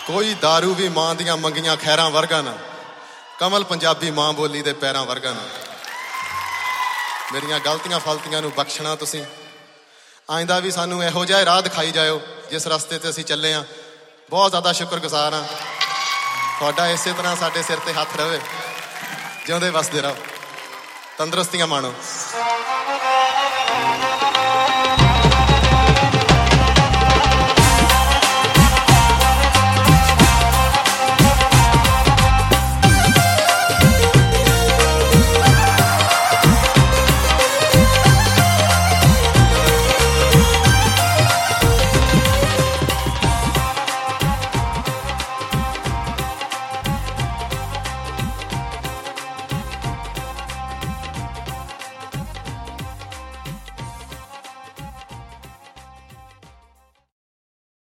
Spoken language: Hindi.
कोई दारू भी मां दियां मंगियां खैरां वर्गा ना, कमल पंजाबी मां बोली दे पैरां वर्गा ना। मेरियां गलतियां फलतियां नूं बख्शना तुसीं, आइंदा भी सानू इहो जिहा राह दिखाई जाओ जिस रस्ते ते असीं चले हाँ। बहुत ज़्यादा शुक्रगुजार हाँ तुहाडा, इसे तरह साडे सिर ते हत्थ रहे, जिउंदे वसदे रहो, तंदुरुस्तियां माणो।